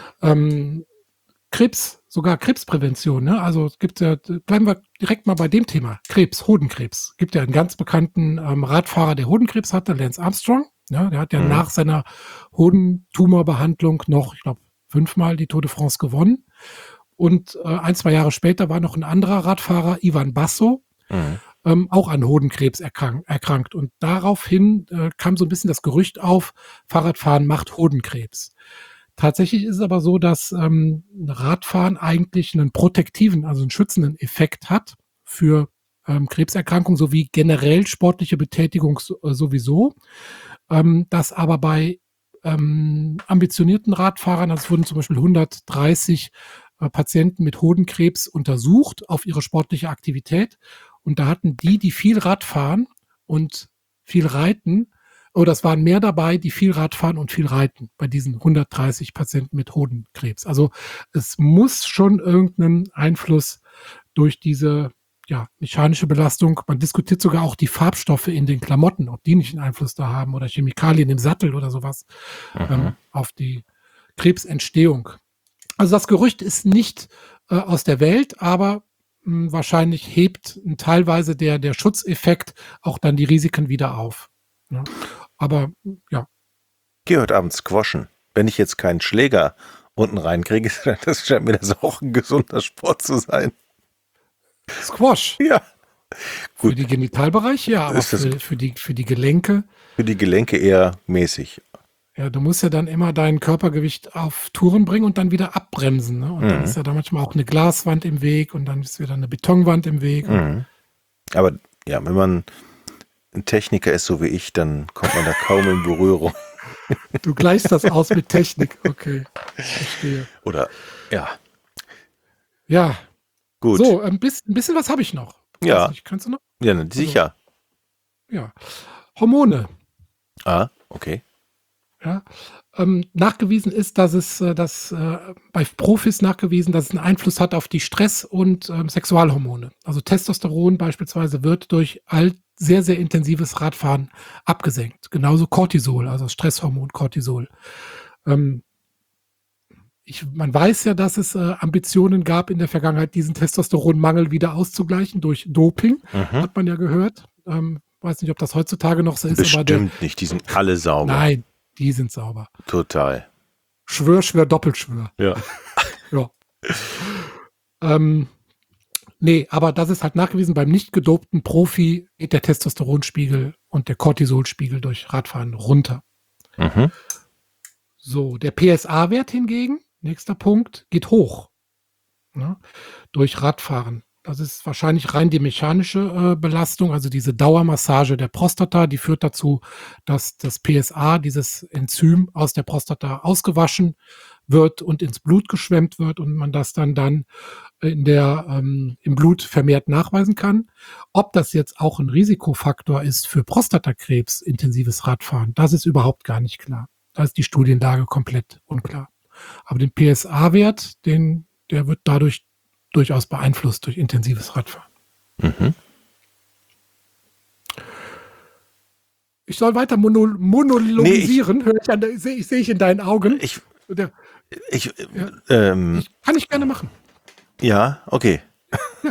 A: Krebs, sogar Krebsprävention. Ne? Also es gibt ja, bleiben wir direkt mal bei dem Thema, Krebs, Hodenkrebs. Es gibt ja einen ganz bekannten Radfahrer, der Hodenkrebs hatte, Lance Armstrong. Ja, der hat ja nach seiner Hodentumorbehandlung noch, ich glaube, 5-mal die Tour de France gewonnen. Und 1-2 Jahre später war noch ein anderer Radfahrer, Ivan Basso, auch an Hodenkrebs erkrankt. Und daraufhin kam so ein bisschen das Gerücht auf, Fahrradfahren macht Hodenkrebs. Tatsächlich ist es aber so, dass Radfahren eigentlich einen protektiven, also einen schützenden Effekt hat für Krebserkrankungen sowie generell sportliche Betätigung sowieso. Das aber bei ambitionierten Radfahrern, also es wurden zum Beispiel 130 Patienten mit Hodenkrebs untersucht auf ihre sportliche Aktivität. Und da hatten die viel Rad fahren und viel reiten, oder es waren mehr dabei, die viel Rad fahren und viel reiten bei diesen 130 Patienten mit Hodenkrebs. Also es muss schon irgendeinen Einfluss durch diese mechanische Belastung. Man diskutiert sogar auch die Farbstoffe in den Klamotten, ob die nicht einen Einfluss da haben oder Chemikalien im Sattel oder sowas auf die Krebsentstehung. Also das Gerücht ist nicht aus der Welt, aber wahrscheinlich hebt teilweise der Schutzeffekt auch dann die Risiken wieder auf. Ja. Aber ja.
B: Geh heute Abend squashen. Wenn ich jetzt keinen Schläger unten reinkriege, das scheint mir das auch ein gesunder Sport zu sein.
A: Squash.
B: Ja.
A: Für die Genitalbereiche, ja, aber für die Gelenke.
B: Für die Gelenke eher mäßig.
A: Ja, du musst ja dann immer dein Körpergewicht auf Touren bringen und dann wieder abbremsen. Ne? Und dann ist ja da manchmal auch eine Glaswand im Weg und dann ist wieder eine Betonwand im Weg.
B: Aber ja, wenn man ein Techniker ist, so wie ich, dann kommt man da kaum in Berührung.
A: Du gleichst das aus mit Technik. Okay, verstehe.
B: Oder, ja.
A: Ja.
B: Gut.
A: So, ein bisschen was habe ich noch.
B: Ja.
A: Nicht, kannst du noch?
B: Ja, sicher.
A: Ja. Hormone.
B: Ah, okay.
A: Ja. Nachgewiesen ist, dass es bei Profis nachgewiesen, dass es einen Einfluss hat auf die Stress- und Sexualhormone. Also Testosteron beispielsweise wird durch sehr, sehr intensives Radfahren abgesenkt. Genauso Cortisol, also das Stresshormon Cortisol. Man weiß ja, dass es Ambitionen gab in der Vergangenheit, diesen Testosteronmangel wieder auszugleichen durch Doping, hat man ja gehört. Weiß nicht, ob das heutzutage noch so ist.
B: Bestimmt aber nicht, die sind alle sauber.
A: Nein, die sind sauber.
B: Total.
A: Schwör, Doppelschwör.
B: Ja.
A: Ja. Nee, aber das ist halt nachgewiesen, beim nicht gedopten Profi geht der Testosteronspiegel und der Cortisolspiegel durch Radfahren runter. So, der PSA-Wert hingegen, nächster Punkt, geht hoch. Ne, durch Radfahren. Das ist wahrscheinlich rein die mechanische Belastung, also diese Dauermassage der Prostata, die führt dazu, dass das PSA, dieses Enzym aus der Prostata ausgewaschen wird und ins Blut geschwemmt wird und man das dann im Blut vermehrt nachweisen kann. Ob das jetzt auch ein Risikofaktor ist für Prostatakrebs, intensives Radfahren, das ist überhaupt gar nicht klar. Da ist die Studienlage komplett unklar. Aber den PSA-Wert, der wird dadurch durchaus beeinflusst durch intensives Radfahren. Ich soll weiter monologisieren, sehe ich in deinen Augen. Kann ich gerne machen.
B: Ja, okay. Ja.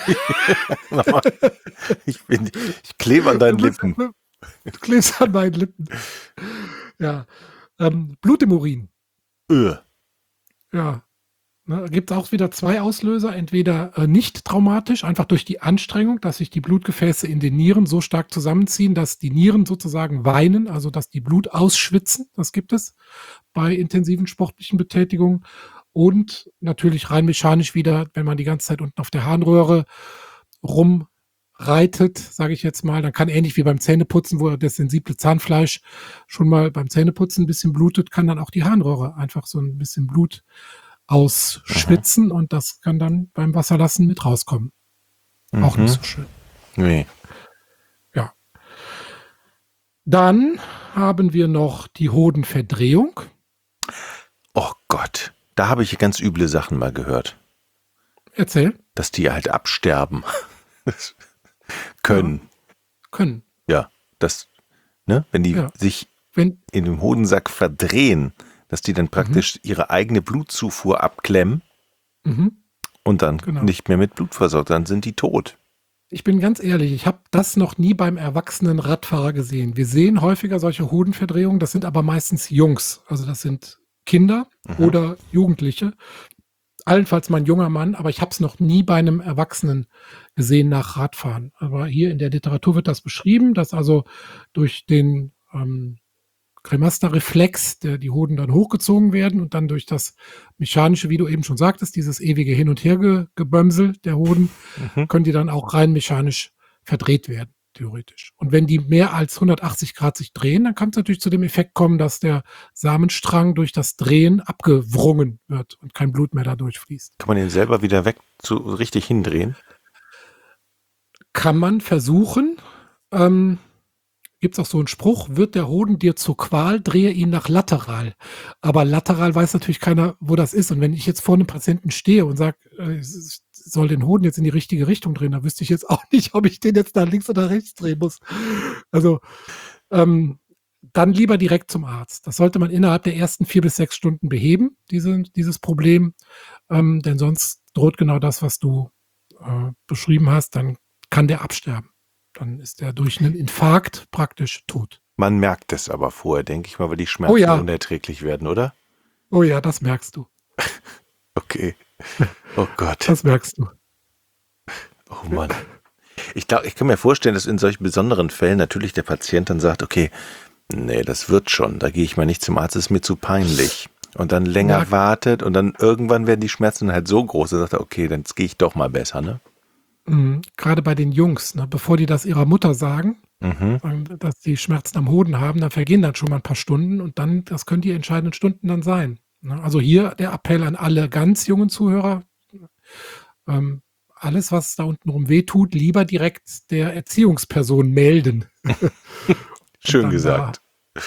B: Ich klebe an deinen Lippen.
A: Du klebst an meinen Lippen. Ja. Blut im Urin. Ja. Ne, da gibt es auch wieder 2 Auslöser. Entweder nicht traumatisch, einfach durch die Anstrengung, dass sich die Blutgefäße in den Nieren so stark zusammenziehen, dass die Nieren sozusagen weinen, also dass die Blut ausschwitzen. Das gibt es bei intensiven sportlichen Betätigungen. Und natürlich rein mechanisch wieder, wenn man die ganze Zeit unten auf der Harnröhre rumreitet, sage ich jetzt mal, dann kann ähnlich wie beim Zähneputzen, wo das sensible Zahnfleisch schon mal beim Zähneputzen ein bisschen blutet, kann dann auch die Harnröhre einfach so ein bisschen Blut ausschwitzen und das kann dann beim Wasserlassen mit rauskommen. Auch nicht so schön.
B: Nee.
A: Ja. Dann haben wir noch die Hodenverdrehung.
B: Oh Gott, da habe ich ganz üble Sachen mal gehört.
A: Erzähl.
B: Dass die halt absterben können.
A: Können.
B: Ja, das, ne, wenn die
A: Ja.
B: sich
A: Wenn,
B: in dem Hodensack verdrehen, dass die dann praktisch ihre eigene Blutzufuhr abklemmen und dann
A: Genau.
B: nicht mehr mit Blut versorgt, dann sind die tot.
A: ich bin ganz ehrlich, ich habe das noch nie beim erwachsenen Radfahrer gesehen. Wir sehen häufiger solche Hodenverdrehungen, das sind aber meistens Jungs. Also das sind Kinder oder Jugendliche. Allenfalls mal ein junger Mann, aber ich habe es noch nie bei einem Erwachsenen gesehen nach Radfahren. Aber hier in der Literatur wird das beschrieben, dass also durch den Kremaster-Reflex, die Hoden dann hochgezogen werden und dann durch das mechanische, wie du eben schon sagtest, dieses ewige Hin- und Hergebömsel der Hoden, können die dann auch rein mechanisch verdreht werden, theoretisch. Und wenn die mehr als 180 Grad sich drehen, dann kann es natürlich zu dem Effekt kommen, dass der Samenstrang durch das Drehen abgewrungen wird und kein Blut mehr da durchfließt.
B: Kann man den selber wieder weg so richtig hindrehen?
A: Kann man versuchen. Gibt es auch so einen Spruch, wird der Hoden dir zur Qual, drehe ihn nach lateral. Aber lateral weiß natürlich keiner, wo das ist. Und wenn ich jetzt vor einem Patienten stehe und sage, ich soll den Hoden jetzt in die richtige Richtung drehen, dann wüsste ich jetzt auch nicht, ob ich den jetzt da links oder rechts drehen muss. Also dann lieber direkt zum Arzt. Das sollte man innerhalb der ersten 4 bis 6 Stunden beheben, dieses Problem. Denn sonst droht genau das, was du beschrieben hast, dann kann der absterben. Dann ist er durch einen Infarkt praktisch tot.
B: Man merkt es aber vorher, denke ich mal, weil die Schmerzen unerträglich werden, oder?
A: Oh ja, das merkst du.
B: Okay. Oh Gott.
A: Das merkst du.
B: Oh Mann. Ich glaube, ich kann mir vorstellen, dass in solchen besonderen Fällen natürlich der Patient dann sagt, okay, nee, das wird schon, da gehe ich mal nicht zum Arzt, das ist mir zu peinlich. Und dann länger wartet und dann irgendwann werden die Schmerzen halt so groß, da sagt er, okay, dann gehe ich doch mal besser, ne?
A: Gerade bei den Jungs, ne, bevor die das ihrer Mutter sagen, dass die Schmerzen am Hoden haben, dann vergehen dann schon mal ein paar Stunden und dann, das können die entscheidenden Stunden dann sein. Ne? Also hier der Appell an alle ganz jungen Zuhörer, alles, was da untenrum wehtut, lieber direkt der Erziehungsperson melden.
B: Schön gesagt.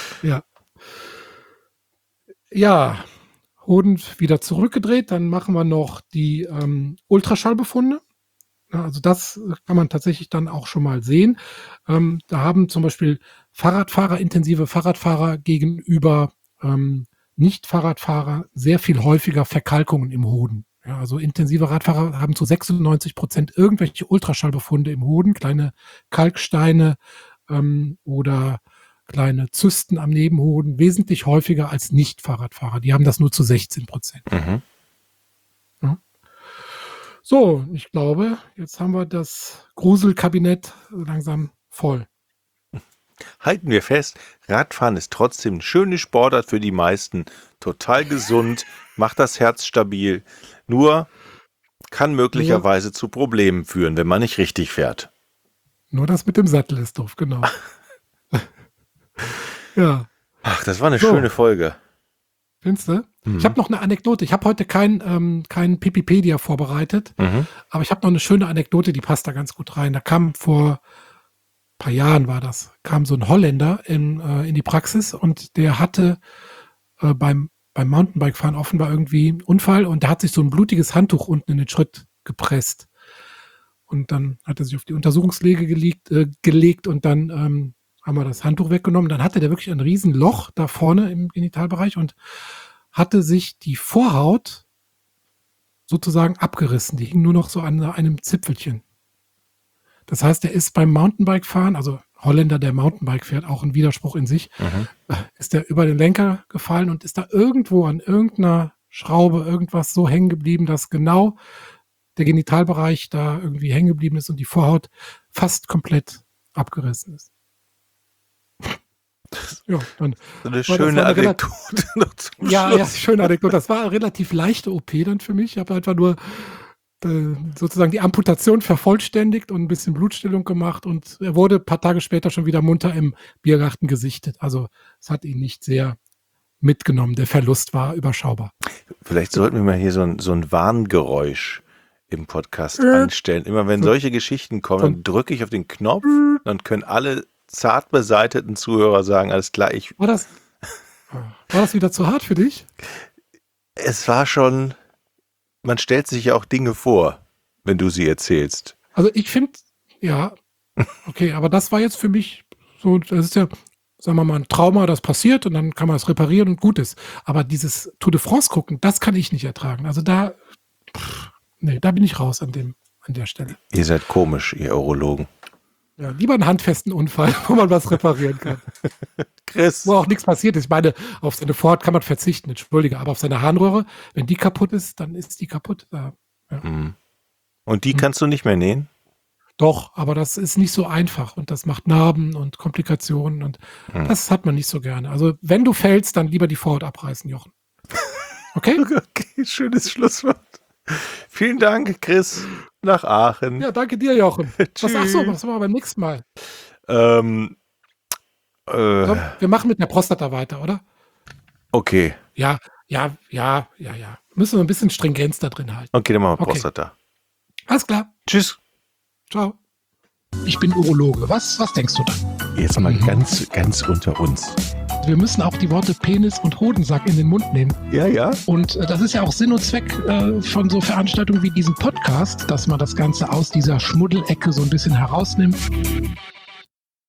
A: Ja, Hoden wieder zurückgedreht, dann machen wir noch die Ultraschallbefunde. Also das kann man tatsächlich dann auch schon mal sehen. Da haben zum Beispiel Fahrradfahrer, intensive Fahrradfahrer gegenüber Nicht-Fahrradfahrer sehr viel häufiger Verkalkungen im Hoden. Ja, also intensive Radfahrer haben zu 96% irgendwelche Ultraschallbefunde im Hoden, kleine Kalksteine oder kleine Zysten am Nebenhoden, wesentlich häufiger als Nicht-Fahrradfahrer. Die haben das nur zu 16%. Ja. So, ich glaube, jetzt haben wir das Gruselkabinett langsam voll.
B: Halten wir fest, Radfahren ist trotzdem eine schöne Sportart für die meisten, total gesund, macht das Herz stabil, nur kann möglicherweise zu Problemen führen, wenn man nicht richtig fährt.
A: Nur das mit dem Sattel ist doof, genau. Ja.
B: Ach, das war eine schöne Folge.
A: Findest du? Ich habe noch eine Anekdote. Ich habe heute kein Pipipedia vorbereitet, aber ich habe noch eine schöne Anekdote, die passt da ganz gut rein. Da kam vor ein paar Jahren kam so ein Holländer in die Praxis und der hatte beim Mountainbike-Fahren offenbar irgendwie einen Unfall und der hat sich so ein blutiges Handtuch unten in den Schritt gepresst. Und dann hat er sich auf die Untersuchungslege gelegt und dann haben wir das Handtuch weggenommen. Dann hatte der wirklich ein Riesenloch da vorne im Genitalbereich und hatte sich die Vorhaut sozusagen abgerissen. Die hing nur noch so an einem Zipfelchen. Das heißt, er ist beim Mountainbike-Fahren, also Holländer, der Mountainbike fährt, auch ein Widerspruch in sich, ist er über den Lenker gefallen und ist da irgendwo an irgendeiner Schraube, irgendwas so hängen geblieben, dass genau der Genitalbereich da irgendwie hängen geblieben ist und die Vorhaut fast komplett abgerissen ist. Ja, dann
B: So eine schöne Anekdote noch zum
A: ja,
B: Schluss.
A: schöne Anekdote. Das war eine relativ leichte OP dann für mich. Ich habe einfach nur sozusagen die Amputation vervollständigt und ein bisschen Blutstillung gemacht und er wurde ein paar Tage später schon wieder munter im Biergarten gesichtet. Also es hat ihn nicht sehr mitgenommen. Der Verlust war überschaubar.
B: Vielleicht sollten wir mal hier so ein Warngeräusch im Podcast einstellen. Immer wenn solche Geschichten kommen, dann drücke ich auf den Knopf, dann können alle zart beseiteten Zuhörer sagen, alles klar,
A: War das wieder zu hart für dich?
B: Es war schon, man stellt sich ja auch Dinge vor, wenn du sie erzählst.
A: Also ich finde, ja, okay, aber das war jetzt für mich so, das ist ja, sagen wir mal, ein Trauma, das passiert und dann kann man es reparieren und gut ist. Aber dieses Tour de France gucken, das kann ich nicht ertragen. Also da bin ich raus an der Stelle.
B: Ihr seid komisch, ihr Urologen.
A: Ja, lieber einen handfesten Unfall, wo man was reparieren kann.
B: Chris.
A: Wo auch nichts passiert ist. Ich meine, auf seine Vorhaut kann man verzichten, entschuldige, aber auf seine Harnröhre, wenn die kaputt ist, dann ist die kaputt. Ja.
B: Und die kannst du nicht mehr nähen?
A: Doch, aber das ist nicht so einfach und das macht Narben und Komplikationen und das hat man nicht so gerne. Also wenn du fällst, dann lieber die Vorhaut abreißen, Jochen. Okay?
B: Okay, schönes Schlusswort. Vielen Dank, Chris, nach Aachen.
A: Ja, danke dir, Jochen.
B: Tschüss.
A: Was machen wir beim nächsten Mal?
B: So,
A: Wir machen mit der Prostata weiter, oder?
B: Okay.
A: Ja. Müssen wir ein bisschen Stringenz da drin halten.
B: Okay, dann machen wir
A: Okay.
B: Prostata.
A: Alles klar.
B: Tschüss.
A: Ciao. Ich bin Urologe. Was denkst du da?
B: Jetzt mal ganz unter uns.
A: Wir müssen auch die Worte Penis und Hodensack in den Mund nehmen.
B: Ja.
A: Und das ist ja auch Sinn und Zweck von so Veranstaltungen wie diesem Podcast, dass man das Ganze aus dieser Schmuddelecke so ein bisschen herausnimmt.